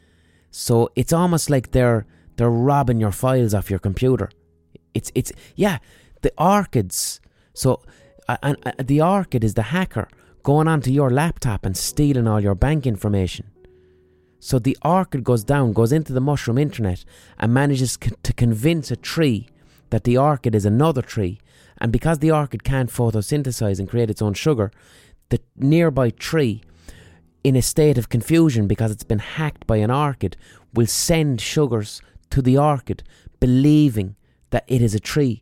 So it's almost like they're they're robbing your files off your computer. It's it's yeah, the orchids. So uh, and uh, the orchid is the hacker going onto your laptop and stealing all your bank information. So the orchid goes down, goes into the mushroom internet, and manages c- to convince a tree that the orchid is another tree. And because the orchid can't photosynthesize and create its own sugar, the nearby tree, in a state of confusion because it's been hacked by an orchid, will send sugars to the orchid, believing that it is a tree.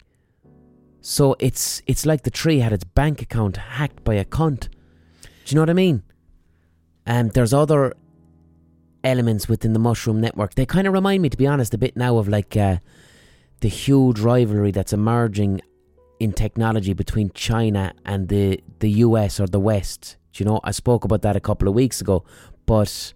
So it's it's like the tree had its bank account hacked by a cunt. Do you know what I mean? And um, there's other elements within the mushroom network. They kind of remind me, to be honest, a bit now of like uh, the huge rivalry that's emerging in technology between China and the, the U S or the West. Do you know, I spoke about that a couple of weeks ago. But,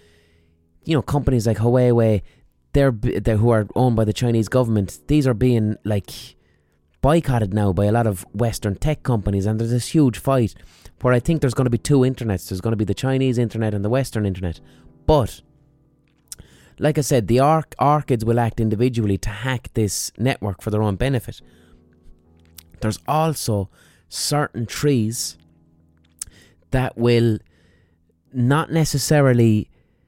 you know, companies like Huawei, they're, they're who are owned by the Chinese government, these are being like boycotted now by a lot of Western tech companies, and there's this huge fight where I think there's going to be two internets. There's going to be the Chinese internet and the Western internet. But, like I said, the or- orchids will act individually to hack this network for their own benefit. There's also certain trees that will not necessarily...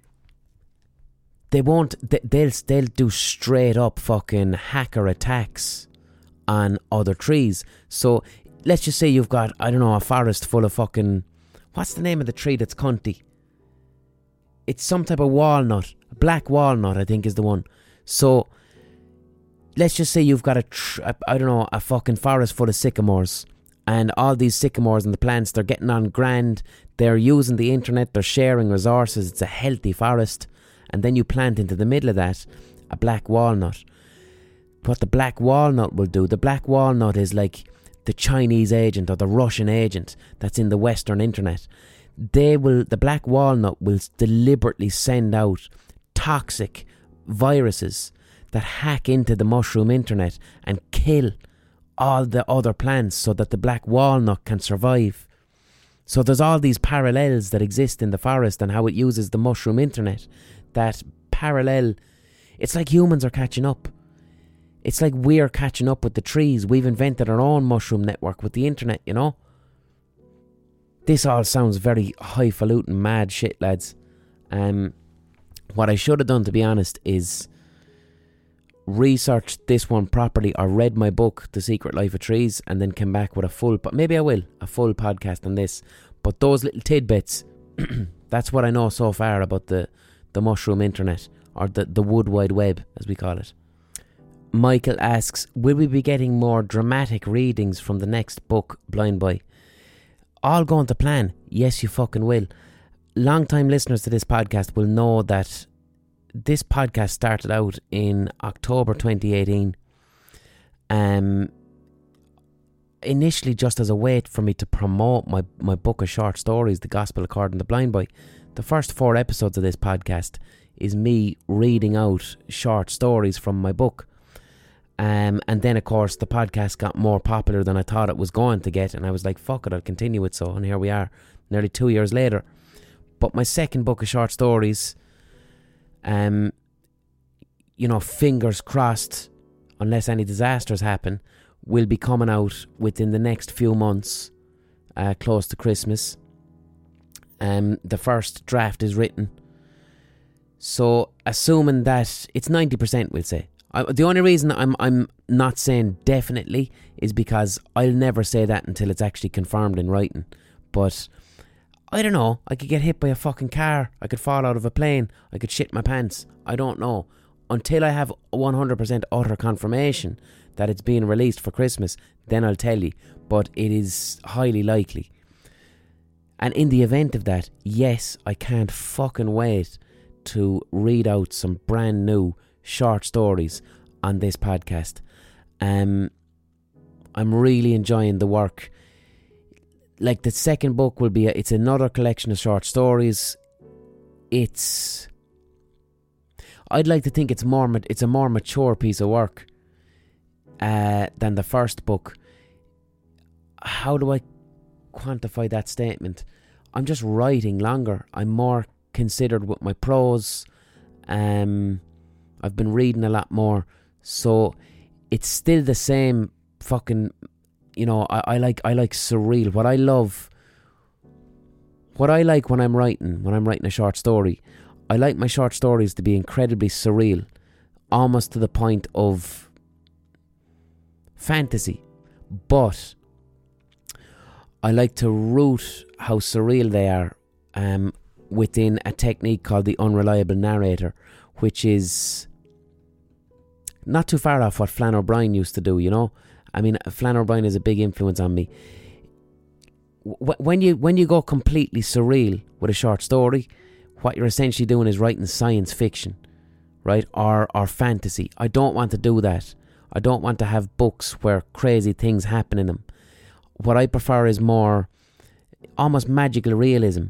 They won't... They, they'll, they'll do straight up fucking hacker attacks on other trees. So, let's just say you've got, I don't know, a forest full of fucking... What's the name of the tree that's cunty? It's some type of walnut. Black walnut, I think, is the one. So, let's just say you've got a, tr- a, I don't know, a fucking forest full of sycamores. And all these sycamores and the plants, they're getting on grand. They're using the internet. They're sharing resources. It's a healthy forest. And then you plant into the middle of that a black walnut. What the black walnut will do, the black walnut is like the Chinese agent or the Russian agent that's in the Western internet. They will, the black walnut will deliberately send out toxic viruses that hack into the mushroom internet and kill all the other plants so that the black walnut can survive. So there's all these parallels that exist in the forest and how it uses the mushroom internet. That parallel, it's like humans are catching up. It's like we're catching up with the trees. We've invented our own mushroom network with the internet, you know. This all sounds very highfalutin mad shit, lads. Um, what I should have done, to be honest, is researched this one properly or read my book, The Secret Life of Trees, and then came back with a full, but maybe I will, a full podcast on this. But those little tidbits, that's what I know so far about the, the mushroom internet, or the, the wood wide web, as we call it. Michael asks, will we be getting more dramatic readings from the next book, Blind Boy? All going to plan. Yes, you fucking will. Long-time listeners to this podcast will know that this podcast started out in October twenty eighteen. Um, initially just as a way for me to promote my, my book of short stories, The Gospel According to Blind Boy. The first four episodes of this podcast is me reading out short stories from my book. Um, and then, of course, the podcast got more popular than I thought it was going to get. And I was like, fuck it, I'll continue it. So, and here we are, nearly two years later. But my second book of short stories, um, you know, fingers crossed, unless any disasters happen, will be coming out within the next few months, uh, close to Christmas. Um, the first draft is written. So, assuming that it's ninety percent, we'll say. I, the only reason I'm I'm not saying definitely is because I'll never say that until it's actually confirmed in writing. But I don't know. I could get hit by a fucking car. I could fall out of a plane. I could shit my pants. I don't know. Until I have one hundred percent utter confirmation that it's being released for Christmas, then I'll tell you. But it is highly likely. And in the event of that, yes, I can't fucking wait to read out some brand new short stories on this podcast. Um, I'm really enjoying the work. Like, the second book will be, a, it's another collection of short stories. It's, I'd like to think it's more, it's a more mature piece of work uh, than the first book. How do I quantify that statement? I'm just writing longer. I'm more considered with my prose. Um, I've been reading a lot more, so it's still the same fucking, you know, I, I like I like surreal. What I love, what I like when I'm writing, when I'm writing a short story, I like my short stories to be incredibly surreal, almost to the point of fantasy. But I like to root how surreal they are um, within a technique called the unreliable narrator, which is not too far off what Flann O'Brien used to do, you know. I mean, Flann O'Brien is a big influence on me. W- when you when you go completely surreal with a short story, what you're essentially doing is writing science fiction, right? Or or fantasy. I don't want to do that. I don't want to have books where crazy things happen in them. What I prefer is more almost magical realism.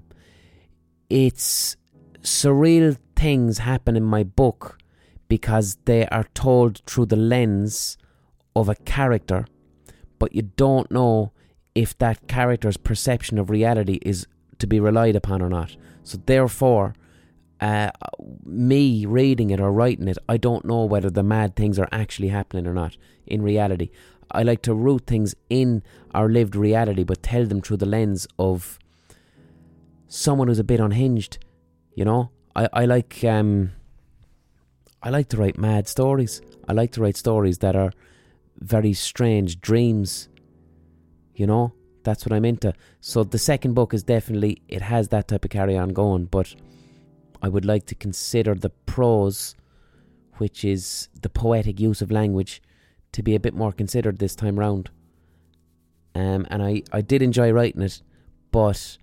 It's surreal things happen in my book because they are told through the lens of a character but you don't know if that character's perception of reality is to be relied upon or not. So therefore, uh, me reading it or writing it, I don't know whether the mad things are actually happening or not in reality. I like to root things in our lived reality, but tell them through the lens of someone who's a bit unhinged. You know, I, I like um, I like to write mad stories. I like to write stories that are very strange dreams. You know, that's what I'm into. So the second book is definitely, it has that type of carry on going, but I would like to consider the prose, which is the poetic use of language, to be a bit more considered this time round. Um, and I, I did enjoy writing it, but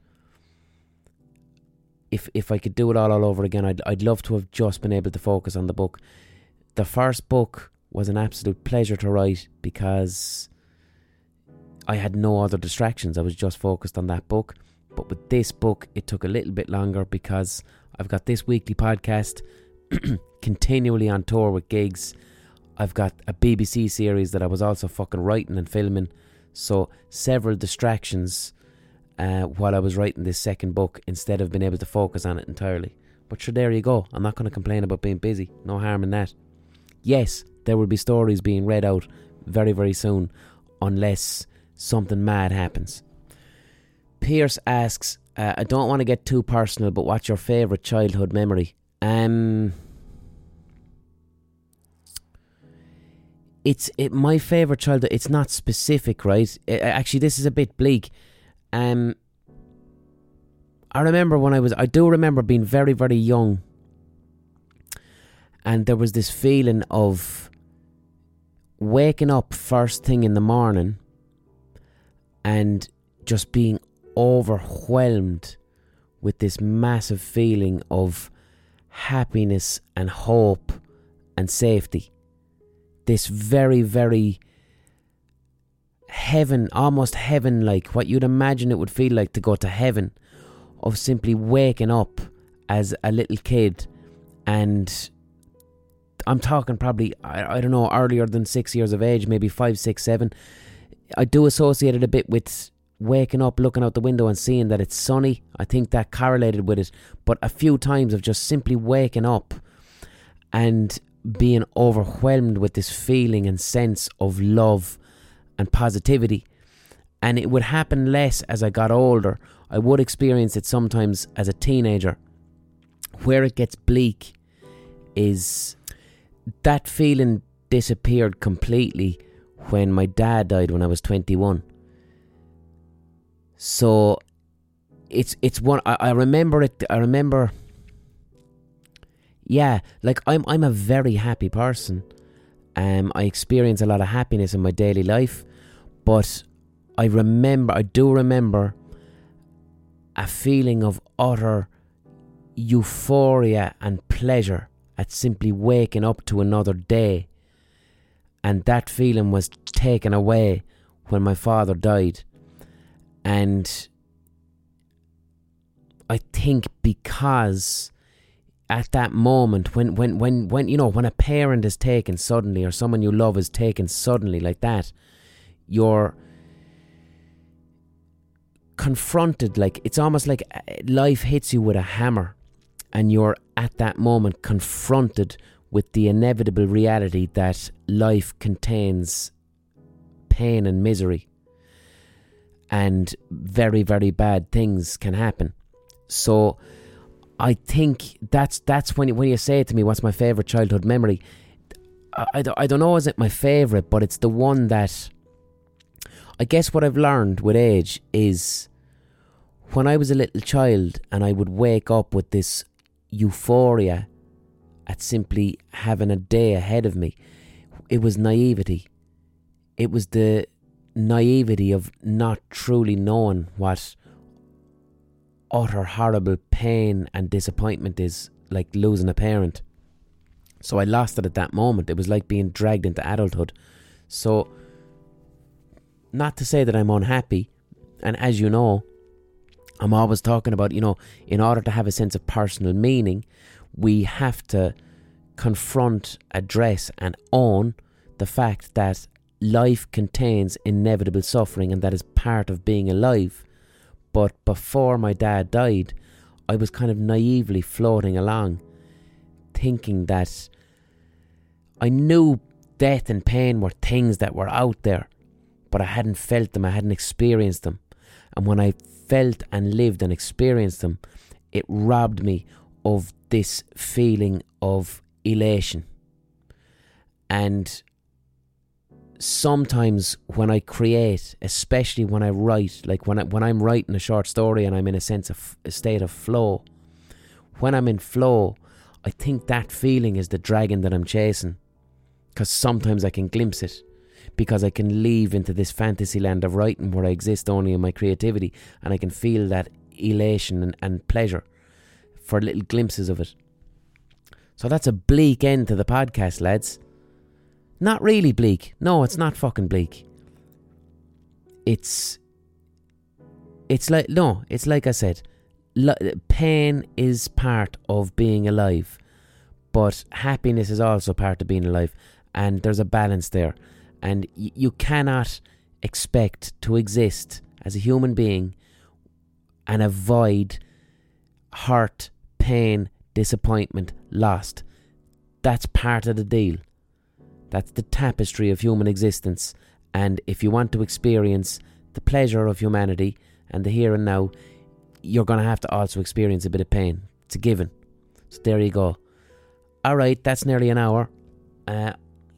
if if I could do it all, all over again, I'd I'd love to have just been able to focus on the book. The first book was an absolute pleasure to write because I had no other distractions. I was just focused on that book. But with this book, it took a little bit longer because I've got this weekly podcast, continually on tour with gigs. I've got a B B C series that I was also fucking writing and filming. So several distractions uh, while I was writing this second book instead of being able to focus on it entirely. But sure, there you go. I'm not going to complain about being busy. No harm in that. Yes, there will be stories being read out very, very soon, unless something mad happens. Pierce asks, uh, I don't want to get too personal, but what's your favourite childhood memory? Um, it's it my favourite childhood. It's not specific, right? It, actually, this is a bit bleak. Um, I remember when I was, I do remember being very, very young, and there was this feeling of waking up first thing in the morning and just being overwhelmed with this massive feeling of happiness and hope and safety. This very, very heaven, almost heaven-like, what you'd imagine it would feel like to go to heaven, of simply waking up as a little kid. And I'm talking probably, I, I don't know, earlier than six years of age, maybe five, six, seven. I do associate it a bit with waking up, looking out the window and seeing that it's sunny. I think that correlated with it. But a few times of just simply waking up and being overwhelmed with this feeling and sense of love and positivity. And it would happen less as I got older. I would experience it sometimes as a teenager. Where it gets bleak is that feeling disappeared completely when my dad died when I was twenty-one. So it's it's one I, I remember it I remember yeah, like I'm I'm a very happy person. Um I experience a lot of happiness in my daily life, but I remember I do remember a feeling of utter euphoria and pleasure at simply waking up to another day. And that feeling was taken away when my father died. And I think because at that moment, when, when, when, when, you know, when a parent is taken suddenly, or someone you love is taken suddenly like that, you're confronted, like, it's almost like life hits you with a hammer, and you're at that moment confronted with the inevitable reality that life contains pain and misery, and very, very bad things can happen. So I think that's that's when you, when you say to me, what's my favourite childhood memory? I, I, I don't know, is it my favourite, but it's the one that, I guess what I've learned with age is when I was a little child and I would wake up with this euphoria at simply having a day ahead of me, it was naivety. It was the naivety of not truly knowing what utter horrible pain and disappointment is, like losing a parent. So I lost it at that moment. It was like being dragged into adulthood. So, not to say that I'm unhappy, and as you know, I'm always talking about, you know, in order to have a sense of personal meaning, we have to confront, address and own the fact that life contains inevitable suffering and that is part of being alive. But before my dad died, I was kind of naively floating along, thinking that I knew death and pain were things that were out there, but I hadn't felt them, I hadn't experienced them. And when I felt and lived and experienced them, it robbed me of this feeling of elation. And sometimes when I create, especially when I write, like when, I, when I'm writing a short story and I'm in a sense of a state of flow, when I'm in flow, I think that feeling is the dragon that I'm chasing, because sometimes I can glimpse it, because I can leave into this fantasy land of writing where I exist only in my creativity, and I can feel that elation and, and pleasure for little glimpses of it. So that's a bleak end to the podcast, lads. Not really bleak. No, it's not fucking bleak. It's... It's like... No, it's like I said. Lo- pain is part of being alive. But happiness is also part of being alive. And there's a balance there. And y- you cannot expect to exist as a human being and avoid hurt, pain, disappointment, loss. That's part of the deal. That's the tapestry of human existence. And if you want to experience the pleasure of humanity and the here and now, you're going to have to also experience a bit of pain. It's a given. So there you go. Alright, that's nearly an hour. Uh,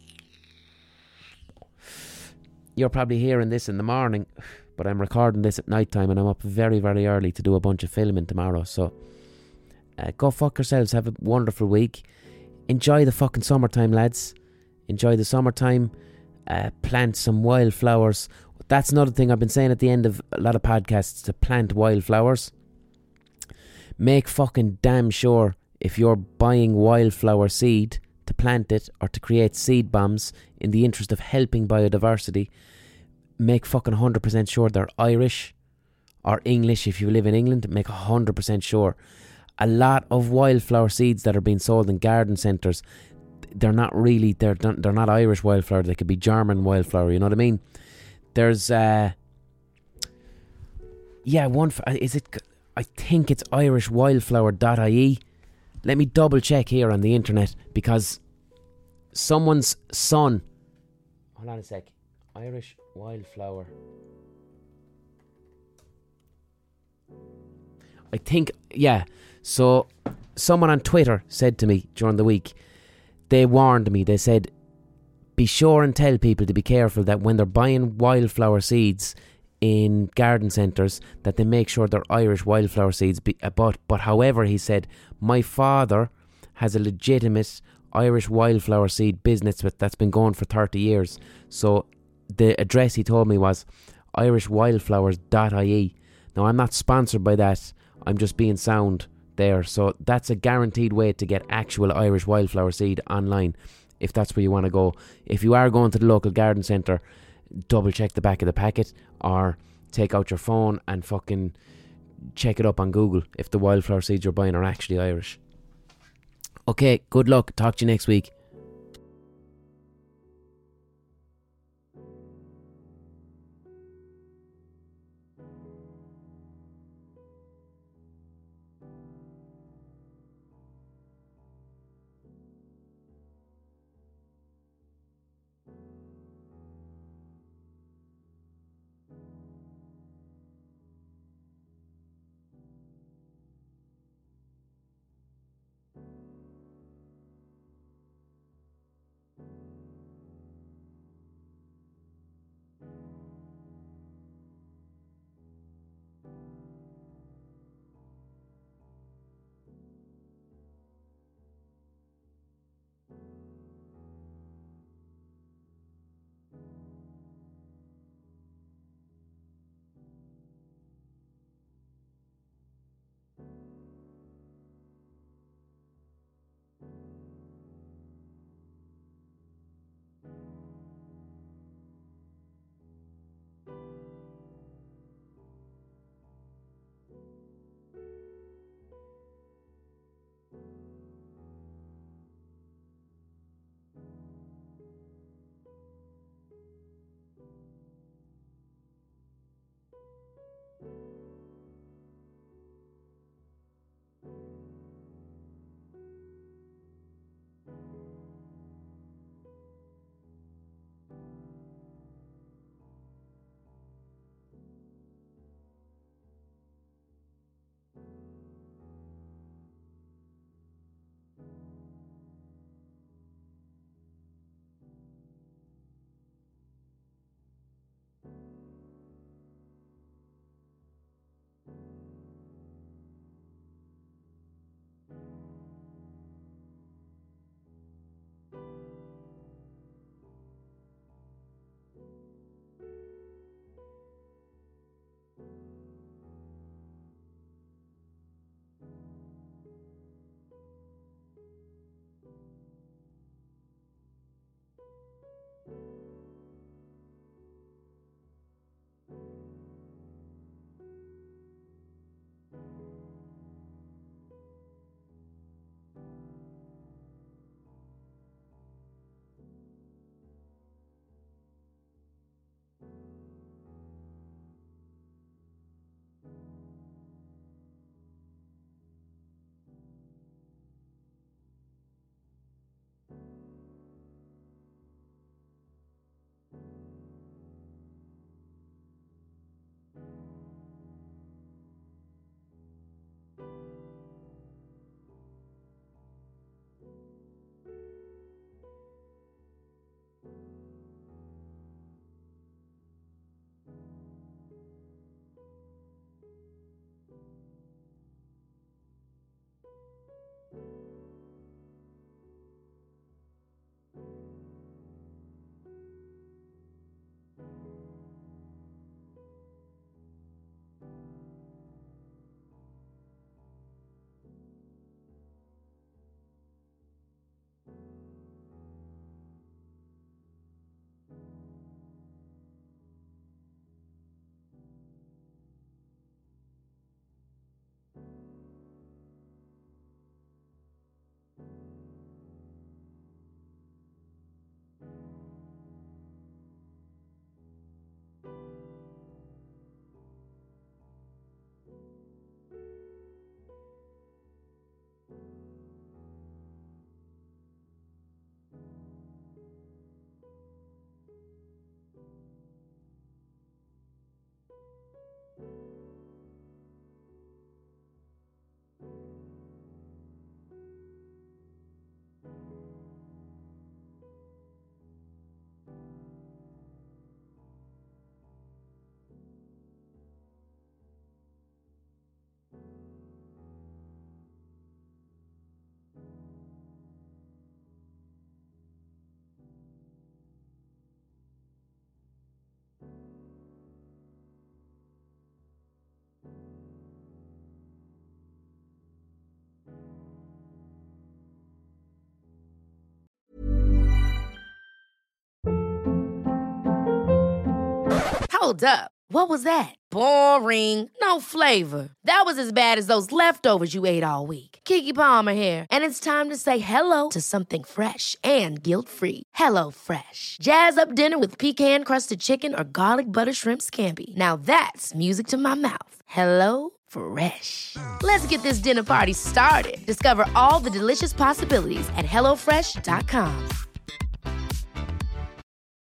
you're probably hearing this in the morning, but I'm recording this at night time and I'm up very, very early to do a bunch of filming tomorrow. So uh, go fuck yourselves. Have a wonderful week. Enjoy the fucking summertime, lads. Enjoy the summertime. Uh, plant some wildflowers. That's another thing I've been saying at the end of a lot of podcasts, to plant wildflowers. Make fucking damn sure if you're buying wildflower seed to plant it or to create seed bombs in the interest of helping biodiversity, make fucking one hundred percent sure they're Irish or English if you live in England. Make one hundred percent sure. A lot of wildflower seeds that are being sold in garden centres, they're not really, they're they're not Irish wildflower. They could be German wildflower, you know what I mean? There's, uh, yeah, one, is it, I think it's irish wildflower dot I E. Let me double check here on the internet, because someone's son, hold on a sec, Irish wildflower. I think, yeah, so someone on Twitter said to me during the week, they warned me, they said, be sure and tell people to be careful that when they're buying wildflower seeds in garden centres, that they make sure they're Irish wildflower seeds. But, but however, he said, my father has a legitimate Irish wildflower seed business that's been going for thirty years. So the address he told me was irish wildflowers dot I E. Now, I'm not sponsored by that. I'm just being sound there. So that's a guaranteed way to get actual Irish wildflower seed online, if that's where you want to go. If you are going to the local garden centre, double check the back of the packet, or take out your phone and fucking check it up on Google if the wildflower seeds you're buying are actually Irish. Okay, good luck. Talk to you next week. Hold up. What was that? Boring. No flavor. That was as bad as those leftovers you ate all week. Keke Palmer here, and it's time to say hello to something fresh and guilt-free. Hello Fresh. Jazz up dinner with pecan-crusted chicken or garlic butter shrimp scampi. Now that's music to my mouth. Hello Fresh. Let's get this dinner party started. Discover all the delicious possibilities at hello fresh dot com.